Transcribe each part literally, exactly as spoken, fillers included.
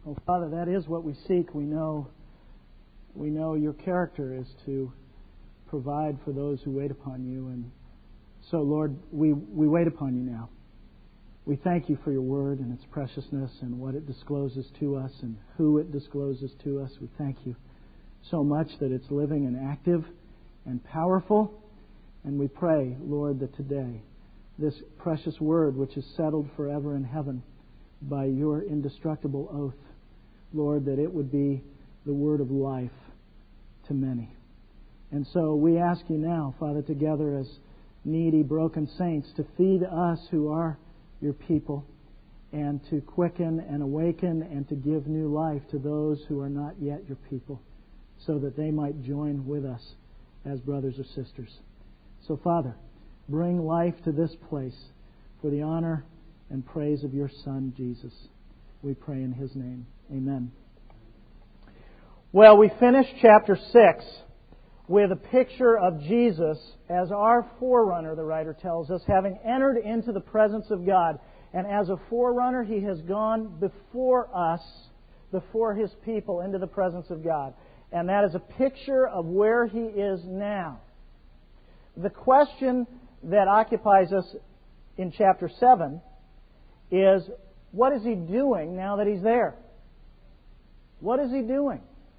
Oh, Father, that is what we seek. We know, we know your character is to provide for those who wait upon you. And so, Lord, we, we wait upon you now. We thank you for your word and its preciousness and what it discloses to us and who it discloses to us. We thank you so much that it's living and active and powerful. And we pray, Lord, that today this precious word, which is settled forever in heaven by your indestructible oath, Lord, that it would be the word of life to many. And so we ask you now, Father, together as needy, broken saints, to feed us who are your people, and to quicken and awaken and to give new life to those who are not yet your people, so that they might join with us as brothers or sisters. So, Father, bring life to this place for the honor and praise of your Son, Jesus. We pray in His name. Amen. Well, we finished chapter six with a picture of Jesus as our forerunner, the writer tells us, having entered into the presence of God. And as a forerunner, He has gone before us, before His people, into the presence of God. And that is a picture of where He is now. The question that occupies us in chapter seven is, what is He doing now that He's there? What is He doing?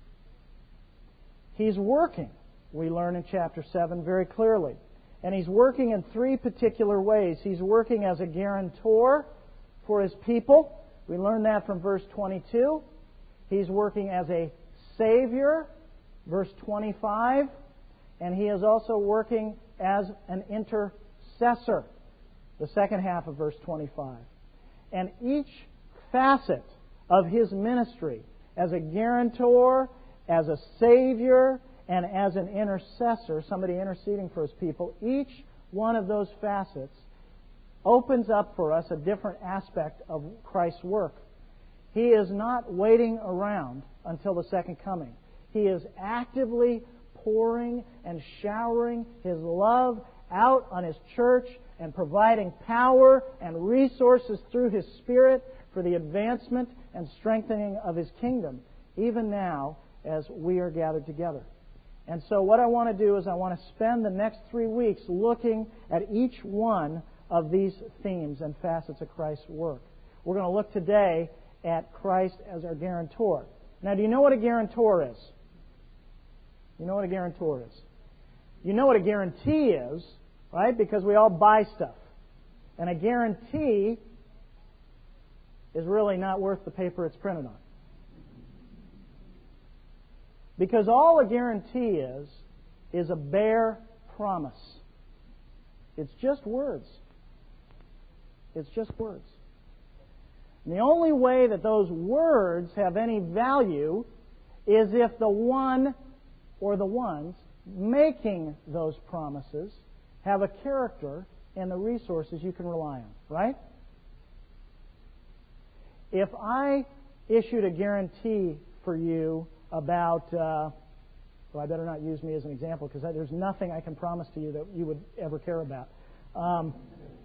He's working, we learn in chapter seven very clearly. And He's working in three particular ways. He's working as a guarantor for His people. We learn that from verse twenty-two. He's working as a Savior, verse twenty-five. And He is also working as an intercessor, the second half of verse twenty-five. And each facet of His ministry, as a guarantor, as a Savior, and as an intercessor, somebody interceding for His people, each one of those facets opens up for us a different aspect of Christ's work. He is not waiting around until the second coming. He is actively pouring and showering His love out on His church and providing power and resources through His Spirit for the advancement and strengthening of His kingdom, even now as we are gathered together. And so what I want to do is I want to spend the next three weeks looking at each one of these themes and facets of Christ's work. We're going to look today at Christ as our guarantor. Now, do you know what a guarantor is? You know what a guarantor is? You know what a guarantee is, right? Because we all buy stuff. And a guarantee is really not worth the paper it's printed on. Because all a guarantee is, is a bare promise. It's just words. It's just words. And the only way that those words have any value is if the one or the ones making those promises have a character and the resources you can rely on, right? If I issued a guarantee for you about, uh, well, I better not use me as an example because there's nothing I can promise to you that you would ever care about. Um,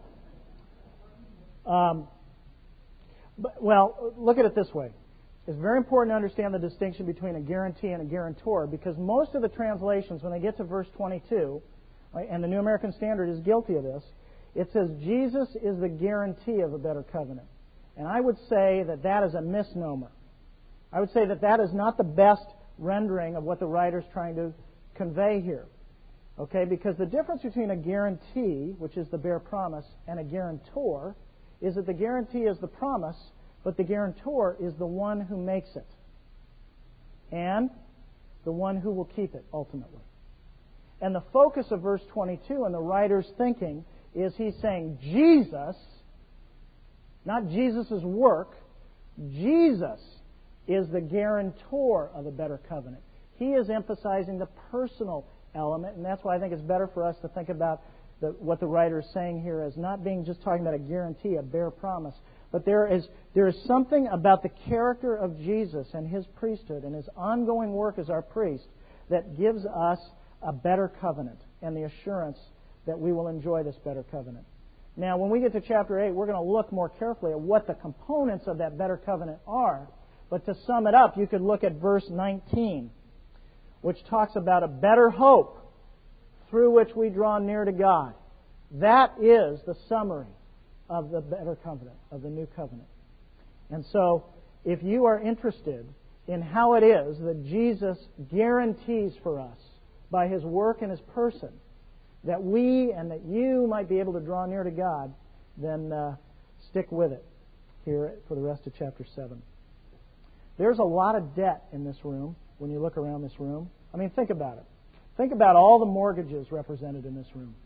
um, but, well, look at it this way. It's very important to understand the distinction between a guarantee and a guarantor, because most of the translations, when they get to verse twenty-two, right, and the New American Standard is guilty of this, it says Jesus is the guarantee of a better covenant. And I would say that that is a misnomer. I would say that that is not the best rendering of what the writer's trying to convey here. Okay, because the difference between a guarantee, which is the bare promise, and a guarantor is that the guarantee is the promise, but the guarantor is the one who makes it and the one who will keep it ultimately. And the focus of verse twenty-two and the writer's thinking is he's saying Jesus, not Jesus' work, Jesus is the guarantor of a better covenant. He is emphasizing the personal element, and that's why I think it's better for us to think about the, what the writer is saying here as not being just talking about a guarantee, a bare promise, but there is there is something about the character of Jesus and His priesthood and His ongoing work as our priest that gives us a better covenant and the assurance that we will enjoy this better covenant. Now, when we get to chapter eight, we're going to look more carefully at what the components of that better covenant are. But to sum it up, you could look at verse nineteen, which talks about a better hope through which we draw near to God. That is the summary of the better covenant, of the new covenant. And so, if you are interested in how it is that Jesus guarantees for us by His work and His person that we and that you might be able to draw near to God, then uh, stick with it here for the rest of chapter seven. There's a lot of debt in this room when you look around this room. I mean, think about it. Think about all the mortgages represented in this room.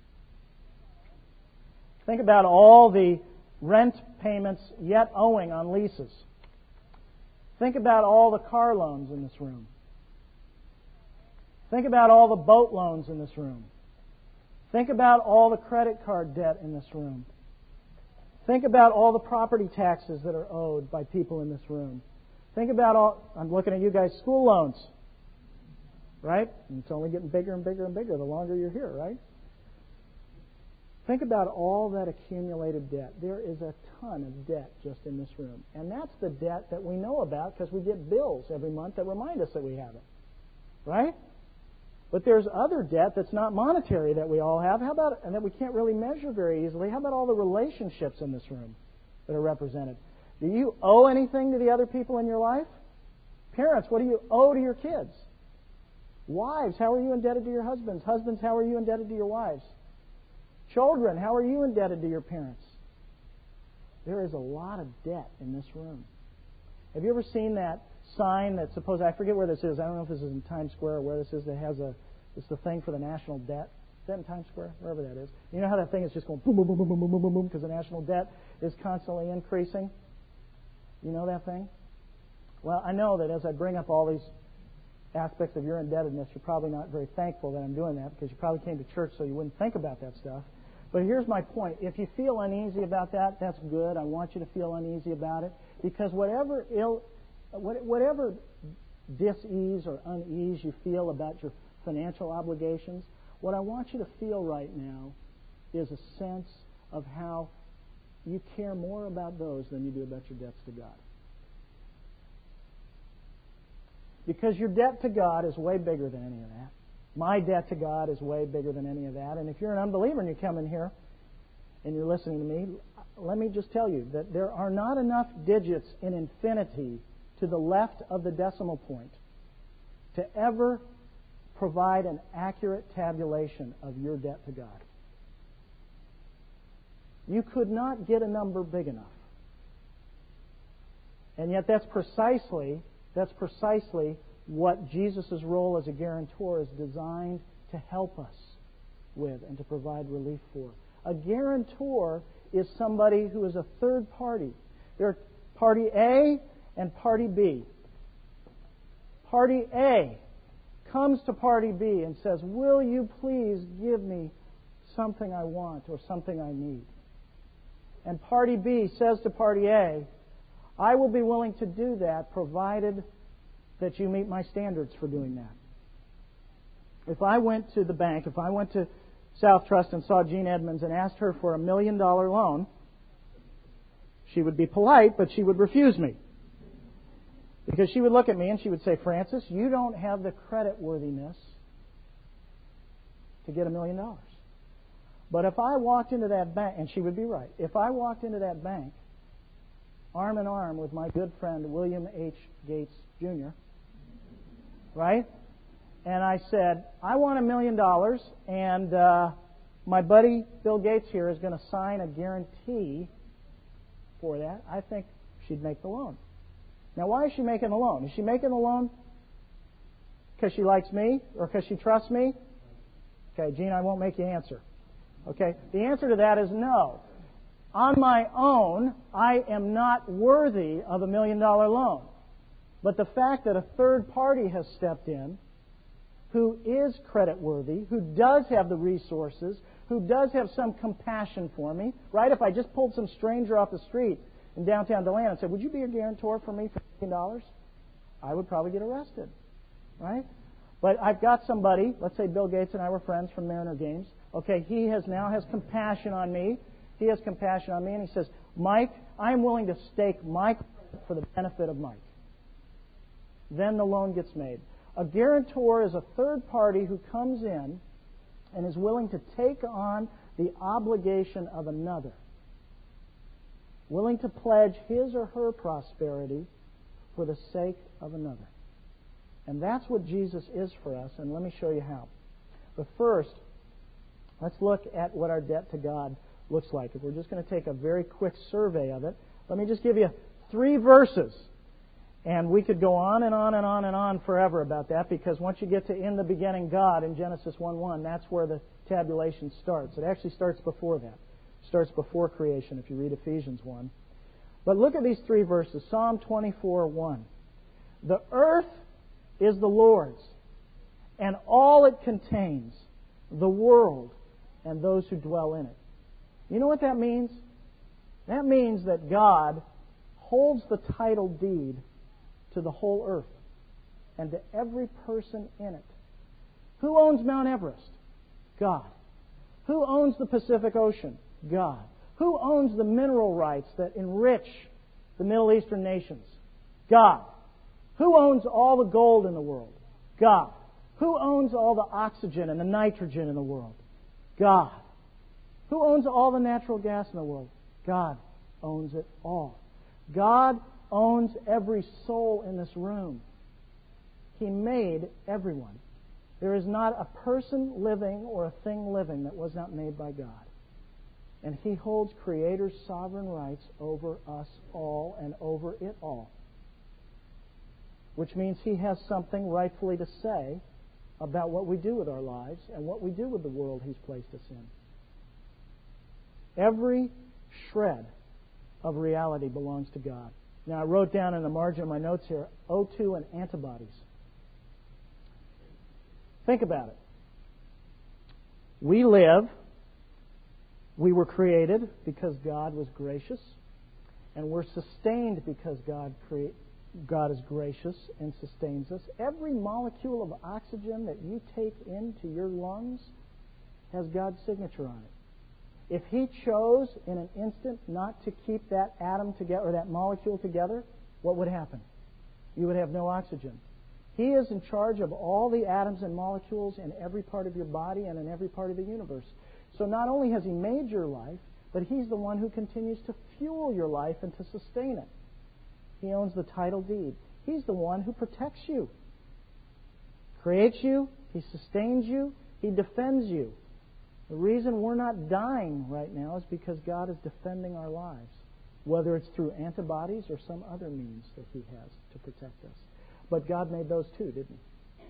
Think about all the rent payments yet owing on leases. Think about all the car loans in this room. Think about all the boat loans in this room. Think about all the credit card debt in this room. Think about all the property taxes that are owed by people in this room. Think about all, I'm looking at you guys, school loans. Right? And it's only getting bigger and bigger and bigger the longer you're here, right? Think about all that accumulated debt. There is a ton of debt just in this room. And that's the debt that we know about because we get bills every month that remind us that we have it. Right? But there's other debt that's not monetary that we all have. How about, and that we can't really measure very easily. How about all the relationships in this room that are represented? Do you owe anything to the other people in your life? Parents, what do you owe to your kids? Wives, how are you indebted to your husbands? Husbands, how are you indebted to your wives? Children, how are you indebted to your parents? There is a lot of debt in this room. Have you ever seen that sign that, suppose, I forget where this is, I don't know if this is in Times Square or where this is, that has a, it's the thing for the national debt. Is that in Times Square? Wherever that is. You know how that thing is just going boom, boom, boom, boom, boom, boom, boom, boom, boom, because the national debt is constantly increasing? You know that thing? Well, I know that as I bring up all these aspects of your indebtedness, you're probably not very thankful that I'm doing that because you probably came to church so you wouldn't think about that stuff. But here's my point. If you feel uneasy about that, that's good. I want you to feel uneasy about it because whatever ill, whatever dis-ease or unease you feel about your financial obligations, what I want you to feel right now is a sense of how you care more about those than you do about your debts to God. Because your debt to God is way bigger than any of that. My debt to God is way bigger than any of that. And if you're an unbeliever and you come in here and you're listening to me, let me just tell you that there are not enough digits in infinity to the left of the decimal point to ever provide an accurate tabulation of your debt to God. You could not get a number big enough. And yet that's precisely, that's precisely what Jesus' role as a guarantor is designed to help us with and to provide relief for. A guarantor is somebody who is a third party. They're party A and party B. Party A comes to party B and says, will you please give me something I want or something I need? And party B says to party A, I will be willing to do that provided that you meet my standards for doing that. If I went to the bank, if I went to South Trust and saw Jean Edmonds and asked her for a million dollar loan, she would be polite, but she would refuse me. Because she would look at me and she would say, Francis, you don't have the credit worthiness to get a million dollars. But if I walked into that bank, and she would be right, if I walked into that bank arm in arm with my good friend William H. Gates Junior, right? And I said, I want a million dollars, and uh, my buddy Bill Gates here is going to sign a guarantee for that. I think she'd make the loan. Now, why is she making the loan? Is she making the loan because she likes me or because she trusts me? Okay, Gene, I won't make you answer. Okay, the answer to that is no. On my own, I am not worthy of a million dollar loan. But the fact that a third party has stepped in, who is creditworthy, who does have the resources, who does have some compassion for me, right? If I just pulled some stranger off the street in downtown DeLand and said, would you be a guarantor for me for a million dollars? I would probably get arrested, right? But I've got somebody, let's say Bill Gates and I were friends from Mariner games. Okay, he has now has compassion on me. He has compassion on me, and he says, Mike, I'm willing to stake my credit for the benefit of Mike. then the loan gets made. A guarantor is a third party who comes in and is willing to take on the obligation of another, willing to pledge his or her prosperity for the sake of another. And that's what Jesus is for us, and let me show you how. But first, let's look at what our debt to God looks like. If we're just going to take a very quick survey of it, let me just give you three verses. And we could go on and on and on and on forever about that, because once you get to in the beginning God in Genesis one one, that's where the tabulation starts. It actually starts before that. It starts before creation if you read Ephesians one. But look at these three verses. Psalm twenty-four one. The earth is the Lord's, and all it contains, the world and those who dwell in it. You know what that means? That means that God holds the title deed to the whole earth and to every person in it. Who owns Mount Everest? God. Who owns the Pacific Ocean? God. Who owns the mineral rights that enrich the Middle Eastern nations? God. Who owns all the gold in the world? God. Who owns all the oxygen and the nitrogen in the world? God. Who owns all the natural gas in the world? God owns it all. God owns every soul in this room. He made everyone. There is not a person living or a thing living that was not made by God. And He holds Creator's sovereign rights over us all and over it all. Which means He has something rightfully to say about what we do with our lives and what we do with the world He's placed us in. Every shred of reality belongs to God. Now, I wrote down in the margin of my notes here, O two and antibodies. Think about it. We live, we were created because God was gracious, and we're sustained because God create, God is gracious and sustains us. Every molecule of oxygen that you take into your lungs has God's signature on it. If He chose in an instant not to keep that atom together or that molecule together, what would happen? You would have no oxygen. He is in charge of all the atoms and molecules in every part of your body and in every part of the universe. So not only has He made your life, but He's the one who continues to fuel your life and to sustain it. He owns the title deed. He's the one who protects you, creates you, He sustains you, He defends you. The reason we're not dying right now is because God is defending our lives, whether it's through antibodies or some other means that He has to protect us. But God made those too, didn't He?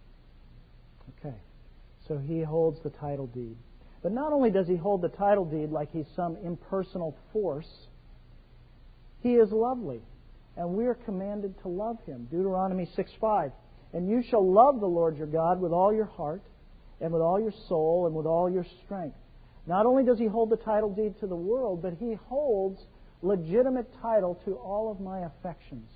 Okay. So He holds the title deed. But not only does He hold the title deed like He's some impersonal force, He is lovely. And we are commanded to love Him. Deuteronomy six five. And you shall love the Lord your God with all your heart, and with all your soul, and with all your strength. Not only does He hold the title deed to the world, but He holds legitimate title to all of my affections.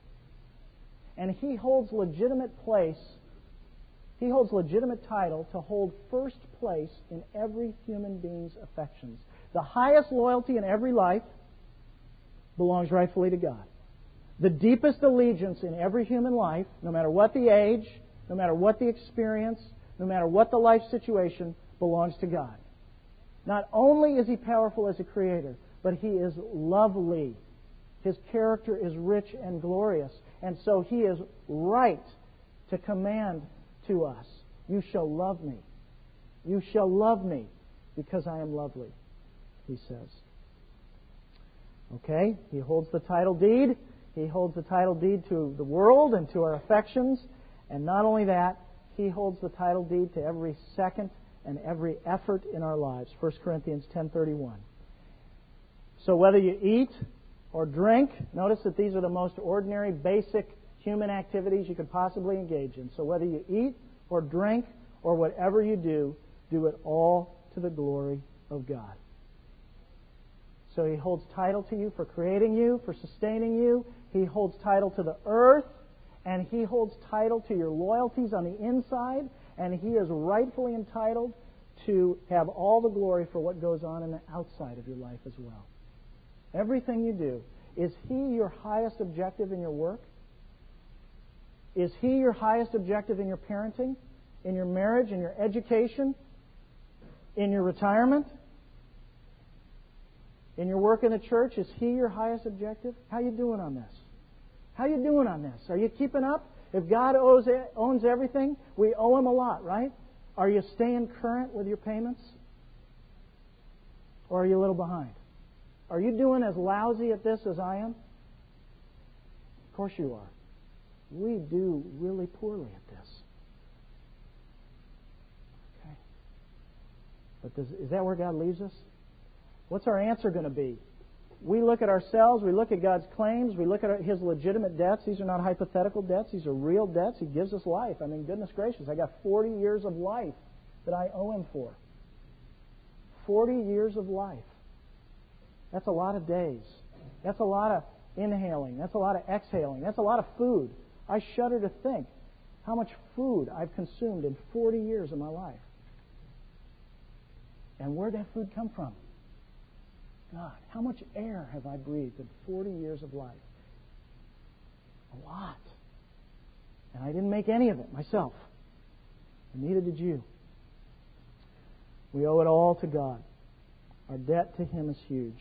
And He holds legitimate place, He holds legitimate title to hold first place in every human being's affections. The highest loyalty in every life belongs rightfully to God. The deepest allegiance in every human life, no matter what the age, no matter what the experience, no matter what the life situation, belongs to God. Not only is He powerful as a creator, but He is lovely. His character is rich and glorious. And so He is right to command to us, you shall love me. You shall love me because I am lovely, He says. Okay, He holds the title deed. He holds the title deed to the world and to our affections. And not only that, He holds the title deed to every second and every effort in our lives. First Corinthians ten thirty-one. So whether you eat or drink, notice that these are the most ordinary, basic human activities you could possibly engage in. So whether you eat or drink or whatever you do, do it all to the glory of God. So He holds title to you for creating you, for sustaining you. He holds title to the earth. And He holds title to your loyalties on the inside, and He is rightfully entitled to have all the glory for what goes on in the outside of your life as well. Everything you do, is He your highest objective in your work? Is He your highest objective in your parenting, in your marriage, in your education, in your retirement, in your work in the church? Is He your highest objective? How are you doing on this? How are you doing on this? Are you keeping up? If God owes, owns everything, we owe Him a lot, right? Are you staying current with your payments? Or are you a little behind? Are you doing as lousy at this as I am? Of course you are. We do really poorly at this. Okay. But does, is that where God leaves us? What's our answer going to be? We look at ourselves, we look at God's claims, we look at His legitimate debts. These are not hypothetical debts, these are real debts. He gives us life. I mean, goodness gracious, I got forty years of life that I owe Him for. forty years of life. That's a lot of days. That's a lot of inhaling. That's a lot of exhaling. That's a lot of food. I shudder to think how much food I've consumed in forty years of my life. And where'd that food come from? God, how much air have I breathed in forty years of life? A lot. And I didn't make any of it myself. And neither did you. We owe it all to God. Our debt to Him is huge.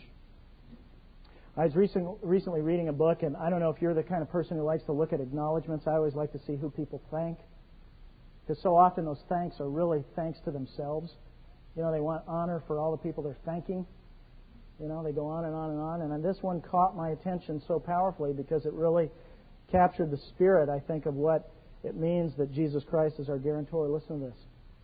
I was recent, recently reading a book, and I don't know if you're the kind of person who likes to look at acknowledgments. I always like to see who people thank. Because so often those thanks are really thanks to themselves. You know, they want honor for all the people they're thanking. You know, they go on and on and on. And this one caught my attention so powerfully because it really captured the spirit, I think, of what it means that Jesus Christ is our guarantor. Listen to this.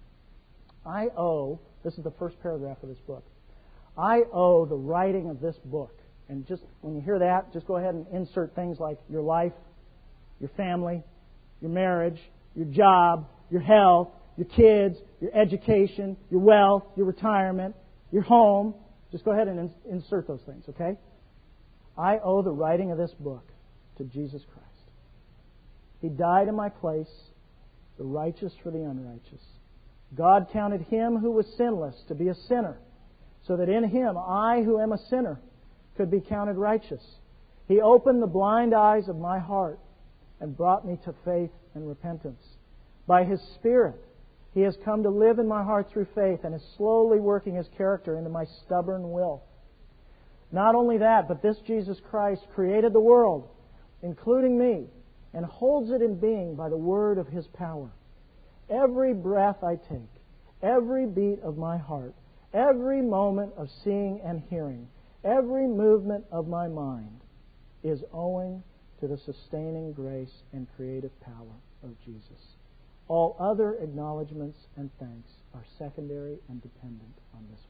I owe, this is the first paragraph of this book, I owe the writing of this book. And just when you hear that, just go ahead and insert things like your life, your family, your marriage, your job, your health, your kids, your education, your wealth, your retirement, your home. Just go ahead and in- insert those things, okay? I owe the writing of this book to Jesus Christ. He died in my place, the righteous for the unrighteous. God counted Him who was sinless to be a sinner, so that in Him, I who am a sinner, could be counted righteous. He opened the blind eyes of my heart and brought me to faith and repentance. By His Spirit, He has come to live in my heart through faith and is slowly working His character into my stubborn will. Not only that, but this Jesus Christ created the world, including me, and holds it in being by the word of His power. Every breath I take, every beat of my heart, every moment of seeing and hearing, every movement of my mind is owing to the sustaining grace and creative power of Jesus. All other acknowledgments and thanks are secondary and dependent on this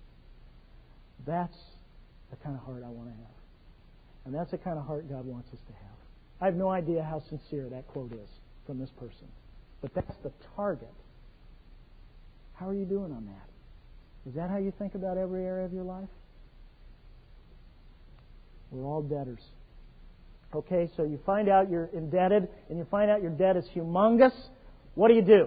one. That's the kind of heart I want to have. And that's the kind of heart God wants us to have. I have no idea how sincere that quote is from this person. But that's the target. How are you doing on that? Is that how you think about every area of your life? We're all debtors. Okay, so you find out you're indebted, and you find out your debt is humongous. What do you do?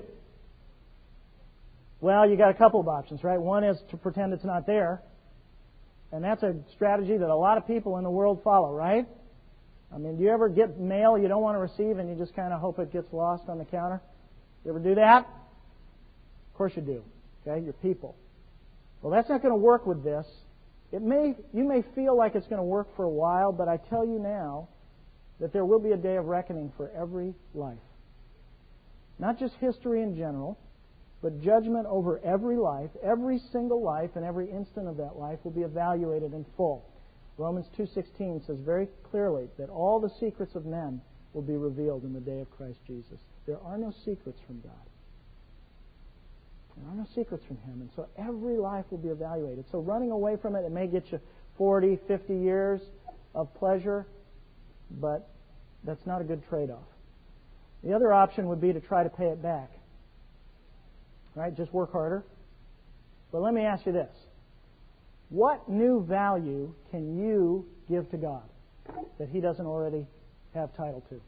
Well, you got a couple of options, right? One is to pretend it's not there. And that's a strategy that a lot of people in the world follow, right? I mean, do you ever get mail you don't want to receive and you just kind of hope it gets lost on the counter? You ever do that? Of course you do. Okay, you're people. Well, that's not going to work with this. It may, you may feel like it's going to work for a while, but I tell you now that there will be a day of reckoning for every life. Not just history in general, but judgment over every life, every single life, and every instant of that life will be evaluated in full. Romans two sixteen says very clearly that all the secrets of men will be revealed in the day of Christ Jesus. There are no secrets from God. There are no secrets from Him. And so every life will be evaluated. So running away from it, it may get you forty, fifty years of pleasure, but that's not a good trade-off. The other option would be to try to pay it back. Right? Just work harder. But let me ask you this. What new value can you give to God that He doesn't already have title to?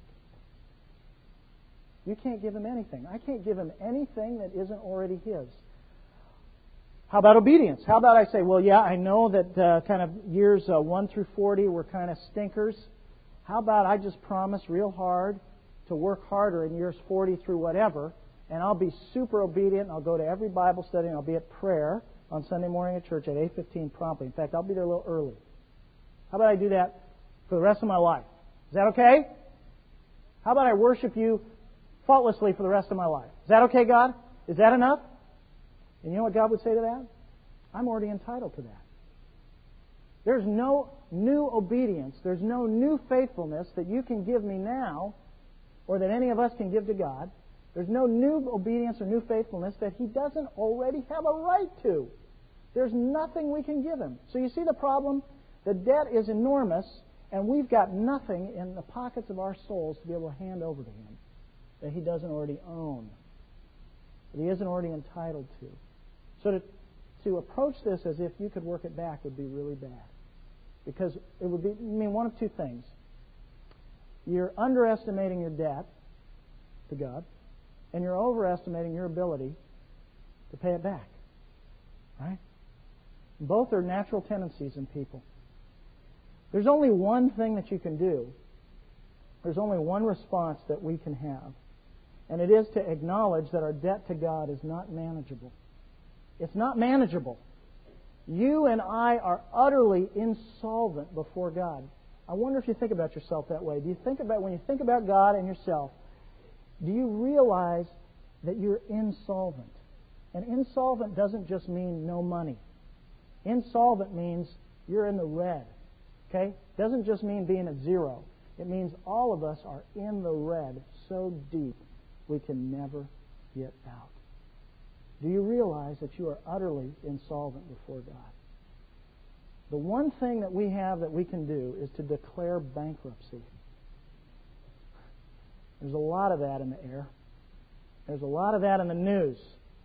You can't give Him anything. I can't give Him anything that isn't already His. How about obedience? How about I say, well, yeah, I know that uh, kind of years uh, one through forty were kind of stinkers. How about I just promise real hard to work harder in years forty through whatever, and I'll be super obedient, and I'll go to every Bible study, and I'll be at prayer on Sunday morning at church at eight fifteen promptly. In fact, I'll be there a little early. How about I do that for the rest of my life? Is that okay? How about I worship you faultlessly for the rest of my life? Is that okay, God? Is that enough? And you know what God would say to that? I'm already entitled to that. There's no new obedience, there's no new faithfulness that you can give me now, or that any of us can give to God. There's no new obedience or new faithfulness that He doesn't already have a right to. There's nothing we can give Him. So you see the problem? The debt is enormous, and we've got nothing in the pockets of our souls to be able to hand over to Him that He doesn't already own, that He isn't already entitled to. So to, to approach this as if you could work it back would be really bad. Because it would be, I mean, one of two things. You're underestimating your debt to God, and you're overestimating your ability to pay it back. Right? Both are natural tendencies in people. There's only one thing that you can do. There's only one response that we can have. And it is to acknowledge that our debt to God is not manageable. It's not manageable. You and I are utterly insolvent before God. I wonder if you think about yourself that way. Do you think about, when you think about God and yourself, do you realize that you're insolvent? And insolvent doesn't just mean no money. Insolvent means you're in the red. Okay? Doesn't just mean being at zero. It means all of us are in the red so deep we can never get out. Do you realize that you are utterly insolvent before God? The one thing that we have that we can do is to declare bankruptcy. There's a lot of that in the air. There's a lot of that in the news.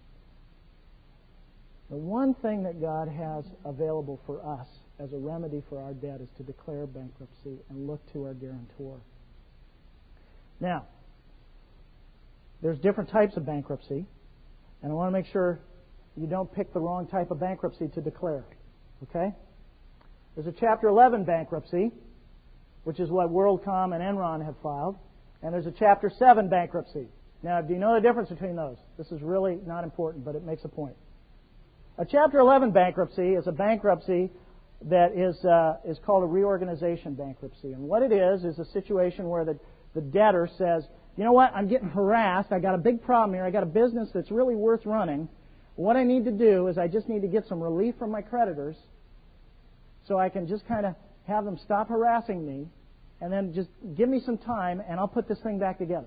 The one thing that God has available for us as a remedy for our debt is to declare bankruptcy and look to our guarantor. Now, there's different types of bankruptcy, and I want to make sure you don't pick the wrong type of bankruptcy to declare. Okay? There's a Chapter eleven bankruptcy, which is what WorldCom and Enron have filed, and there's a Chapter seven bankruptcy. Now, do you know the difference between those? This is really not important, but it makes a point. A Chapter eleven bankruptcy is a bankruptcy that is uh, is called a reorganization bankruptcy. And what it is is a situation where the, the debtor says, you know what, I'm getting harassed, I got a big problem here, I got a business that's really worth running. What I need to do is I just need to get some relief from my creditors so I can just kind of have them stop harassing me, and then just give me some time and I'll put this thing back together.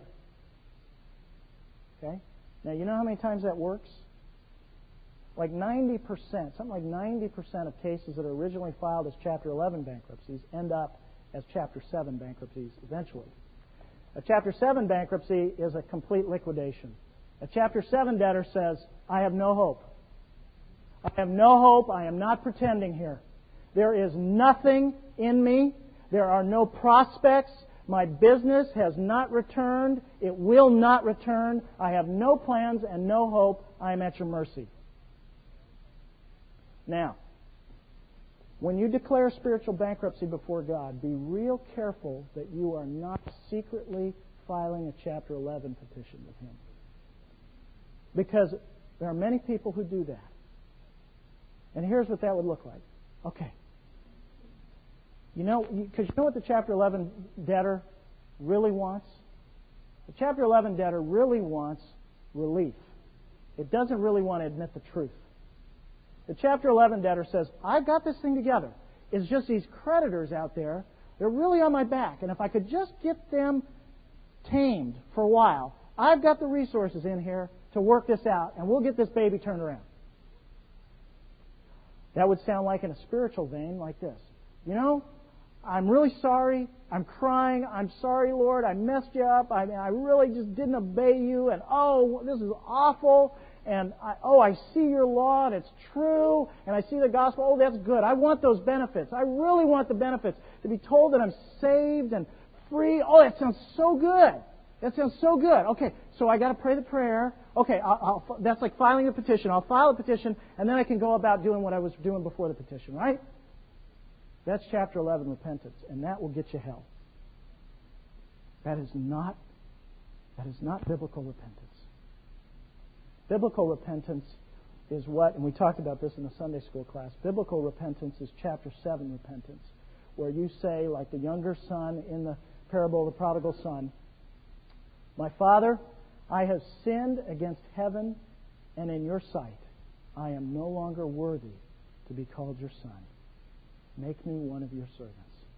Okay? Now, you know how many times that works? Like ninety percent, something like ninety percent of cases that are originally filed as Chapter eleven bankruptcies end up as Chapter seven bankruptcies eventually. A Chapter seven bankruptcy is a complete liquidation. A Chapter seven debtor says, I have no hope. I have no hope. I am not pretending here. There is nothing in me. There are no prospects. My business has not returned. It will not return. I have no plans and no hope. I am at your mercy. Now, when you declare spiritual bankruptcy before God, be real careful that you are not secretly filing a Chapter eleven petition with Him. Because there are many people who do that. And here's what that would look like. Okay. You know, because you know what the Chapter eleven debtor really wants? The Chapter eleven debtor really wants relief. It doesn't really want to admit the truth. The Chapter eleven debtor says, I've got this thing together. It's just these creditors out there, they're really on my back. And if I could just get them tamed for a while, I've got the resources in here to work this out, and we'll get this baby turned around. That would sound like in a spiritual vein like this. You know, I'm really sorry. I'm crying. I'm sorry, Lord. I messed you up. I mean, I really just didn't obey you. And, oh, this is awful. And, I, oh, I see your law, and it's true. And I see the gospel. Oh, that's good. I want those benefits. I really want the benefits. To be told that I'm saved and free. Oh, that sounds so good. That sounds so good. Okay, so I got to pray the prayer. Okay, I'll, I'll, that's like filing a petition. I'll file a petition, and then I can go about doing what I was doing before the petition, right? That's Chapter eleven repentance, and that will get you hell. That is not That is not biblical repentance. Biblical repentance is what, and we talked about this in the Sunday school class, biblical repentance is chapter seven repentance, where you say, like the younger son in the parable of the prodigal son, "My Father, I have sinned against heaven and in your sight. I am no longer worthy to be called your son. Make me one of your servants."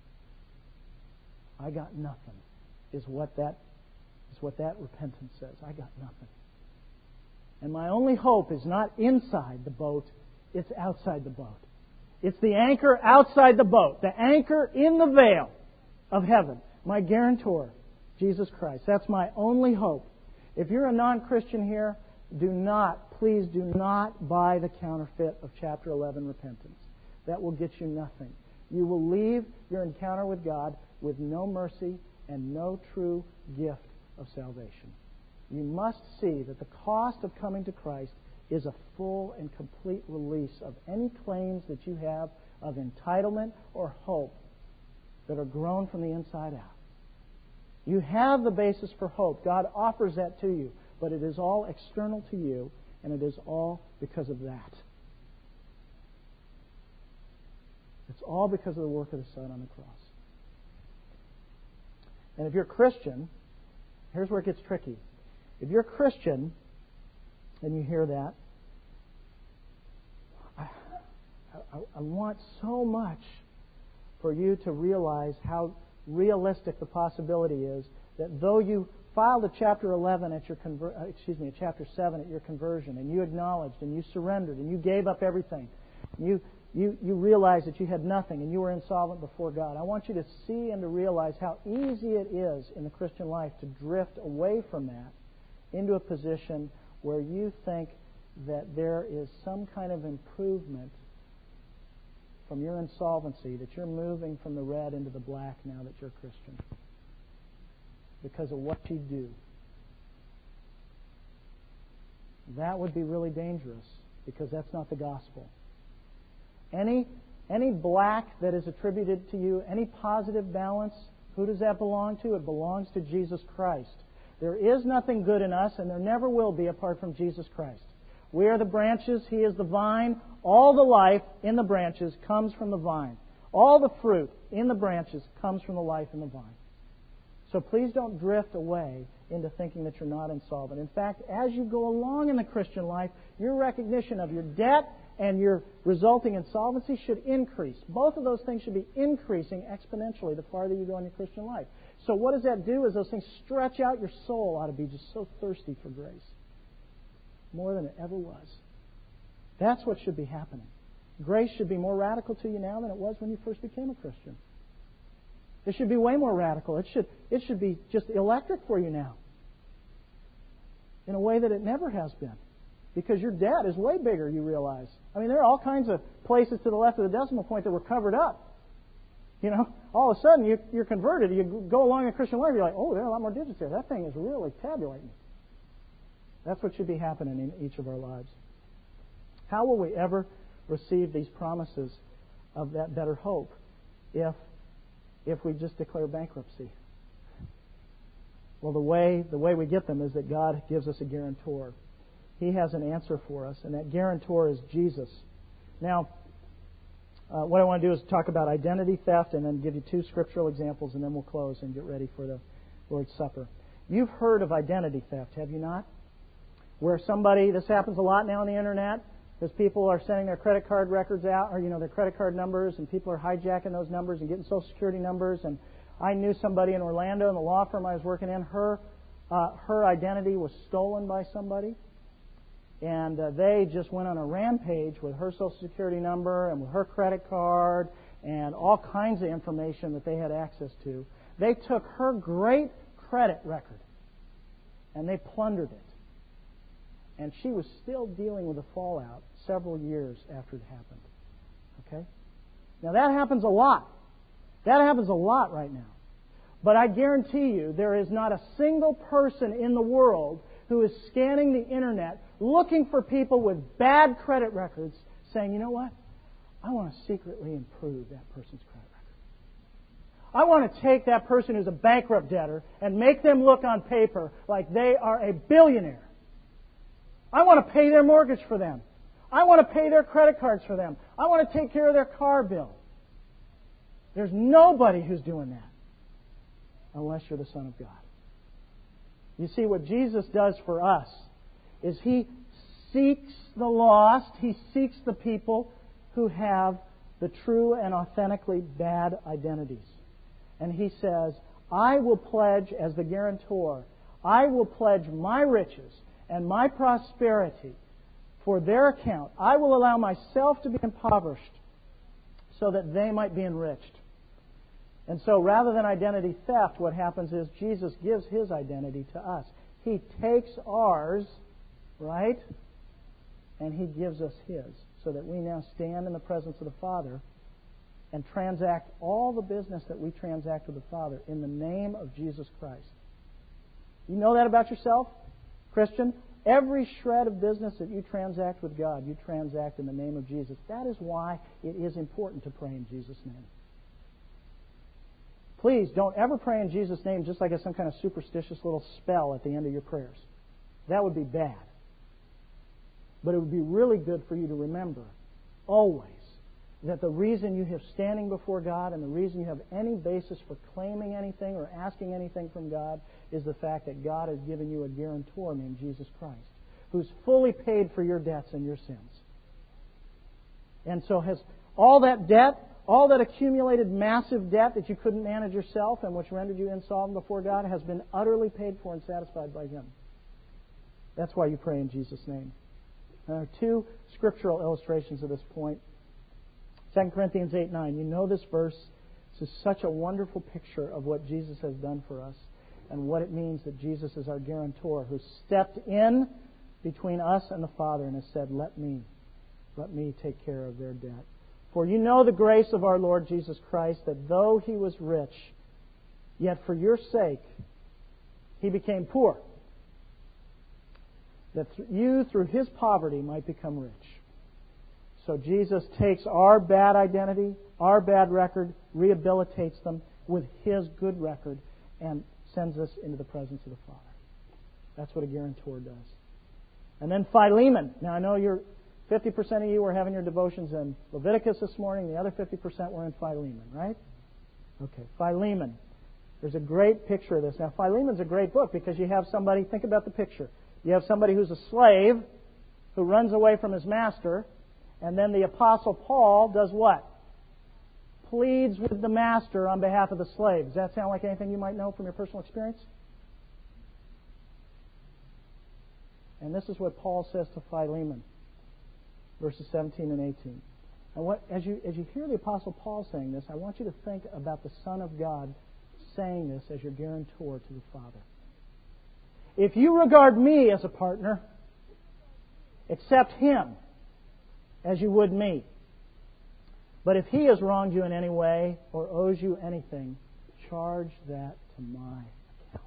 I got nothing, is what that is what that repentance says. I got nothing. And my only hope is not inside the boat, it's outside the boat. It's the anchor outside the boat, the anchor in the veil of heaven. My guarantor, Jesus Christ. That's my only hope. If you're a non-Christian here, do not, please do not buy the counterfeit of chapter eleven repentance. That will get you nothing. You will leave your encounter with God with no mercy and no true gift of salvation. You must see that the cost of coming to Christ is a full and complete release of any claims that you have of entitlement or hope that are grown from the inside out. You have the basis for hope. God offers that to you, but it is all external to you, and it is all because of that. It's all because of the work of the Son on the cross. And if you're a Christian, here's where it gets tricky. If you're a Christian and you hear that, I, I, I want so much for you to realize how realistic the possibility is that though you filed a chapter eleven at your conver- uh, excuse me, a chapter seven at your conversion, and you acknowledged and you surrendered and you gave up everything, you you you realized that you had nothing and you were insolvent before God. I want you to see and to realize how easy it is in the Christian life to drift away from that into a position where you think that there is some kind of improvement from your insolvency, that you're moving from the red into the black now that you're a Christian because of what you do. That would be really dangerous because that's not the gospel. Any, any black that is attributed to you, any positive balance, who does that belong to? It belongs to Jesus Christ. There is nothing good in us, and there never will be apart from Jesus Christ. We are the branches, He is the vine. All the life in the branches comes from the vine. All the fruit in the branches comes from the life in the vine. So please don't drift away into thinking that you're not insolvent. In fact, as you go along in the Christian life, your recognition of your debt and your resulting insolvency should increase. Both of those things should be increasing exponentially the farther you go in your Christian life. So what does that do is those things stretch out your soul ought to be just so thirsty for grace. More than it ever was. That's what should be happening. Grace should be more radical to you now than it was when you first became a Christian. It should be way more radical. It should, it should be just electric for you now. In a way that it never has been. Because your debt is way bigger, you realize. I mean, there are all kinds of places to the left of the decimal point that were covered up. You know, all of a sudden you, you're converted. You go along in Christian life, you're like, oh, there are a lot more digits there. That thing is really tabulating. That's what should be happening in each of our lives. How will we ever receive these promises of that better hope if if we just declare bankruptcy? Well, the way the way we get them is that God gives us a guarantor. He has an answer for us, and that guarantor is Jesus. Now, uh, what I want to do is talk about identity theft and then give you two scriptural examples, and then we'll close and get ready for the Lord's Supper. You've heard of identity theft, have you not? Where somebody, this happens a lot now on the internet, because people are sending their credit card records out, or, you know, their credit card numbers, and people are hijacking those numbers and getting Social Security numbers. And I knew somebody in Orlando in the law firm I was working in, her, uh, her identity was stolen by somebody. And uh, they just went on a rampage with her Social Security number and with her credit card and all kinds of information that they had access to. They took her great credit record and they plundered it. And she was still dealing with the fallout several years after it happened. Okay? Now that happens a lot. That happens a lot right now. But I guarantee you there is not a single person in the world who is scanning the internet looking for people with bad credit records saying, you know what? I want to secretly improve that person's credit record. I want to take that person who's a bankrupt debtor and make them look on paper like they are a billionaire. I want to pay their mortgage for them. I want to pay their credit cards for them. I want to take care of their car bill. There's nobody who's doing that unless you're the Son of God. You see, what Jesus does for us is He seeks the lost. He seeks the people who have the true and authentically bad identities. And He says, I will pledge as the guarantor, I will pledge my riches and my prosperity for their account. I will allow myself to be impoverished so that they might be enriched. And so rather than identity theft, what happens is Jesus gives His identity to us. He takes ours, right, and He gives us His so that we now stand in the presence of the Father and transact all the business that we transact with the Father in the name of Jesus Christ. You know that about yourself, Christian? Every shred of business that you transact with God, you transact in the name of Jesus. That is why it is important to pray in Jesus' name. Please don't ever pray in Jesus' name just like it's some kind of superstitious little spell at the end of your prayers. That would be bad. But it would be really good for you to remember, always, that the reason you have standing before God and the reason you have any basis for claiming anything or asking anything from God is the fact that God has given you a guarantor named Jesus Christ, who's fully paid for your debts and your sins. And so has all that debt, all that accumulated massive debt that you couldn't manage yourself and which rendered you insolvent before God has been utterly paid for and satisfied by Him. That's why you pray in Jesus' name. There are two scriptural illustrations of this point. Second Corinthians eight nine. You know this verse. This is such a wonderful picture of what Jesus has done for us and what it means that Jesus is our guarantor who stepped in between us and the Father and has said, let me, let me take care of their debt. For you know the grace of our Lord Jesus Christ, that though He was rich, yet for your sake He became poor, that you through His poverty might become rich. So Jesus takes our bad identity, our bad record, rehabilitates them with His good record, and sends us into the presence of the Father. That's what a guarantor does. And then Philemon. Now I know you're fifty percent of you were having your devotions in Leviticus this morning. The other fifty percent were in Philemon, right? Okay, Philemon. There's a great picture of this. Now, Philemon's a great book because you have somebody, think about the picture. You have somebody who's a slave who runs away from his master, and then the Apostle Paul does what? Pleads with the master on behalf of the slave. Does that sound like anything you might know from your personal experience? And this is what Paul says to Philemon. Verses seventeen and eighteen. And what, as you as you hear the Apostle Paul saying this, I want you to think about the Son of God saying this as your guarantor to the Father. If you regard me as a partner, accept him as you would me. But if he has wronged you in any way or owes you anything, charge that to my account.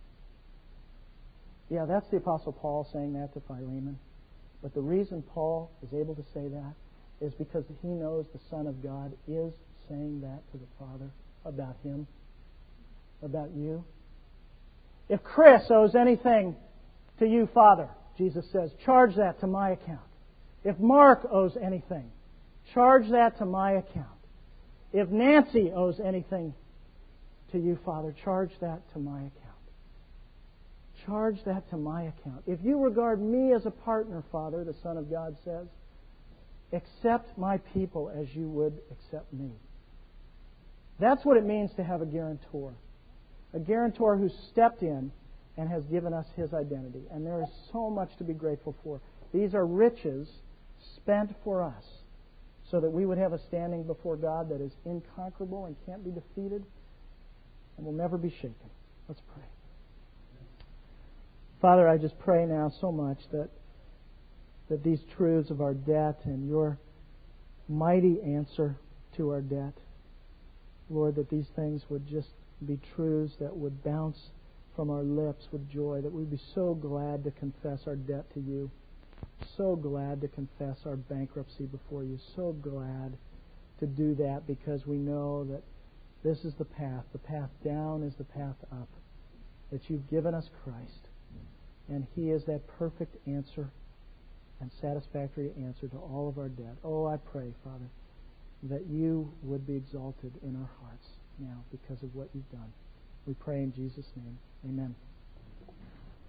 Yeah, that's the Apostle Paul saying that to Philemon. But the reason Paul is able to say that is because he knows the Son of God is saying that to the Father about him, about you. If Chris owes anything to you, Father, Jesus says, charge that to my account. If Mark owes anything, charge that to my account. If Nancy owes anything to you, Father, charge that to my account. Charge that to my account. If you regard me as a partner, Father, the Son of God says, accept my people as you would accept me. That's what it means to have a guarantor. A guarantor who stepped in and has given us his identity. And there is so much to be grateful for. These are riches spent for us so that we would have a standing before God that is inconquerable and can't be defeated and will never be shaken. Let's pray. Father, I just pray now so much that that these truths of our debt and your mighty answer to our debt, Lord, that these things would just be truths that would bounce from our lips with joy, that we'd be so glad to confess our debt to you, so glad to confess our bankruptcy before you, so glad to do that because we know that This is the path. The path down is the path up. That you've given us Christ. And He is that perfect answer and satisfactory answer to all of our debt. Oh, I pray, Father, that You would be exalted in our hearts now because of what You've done. We pray in Jesus' name. Amen.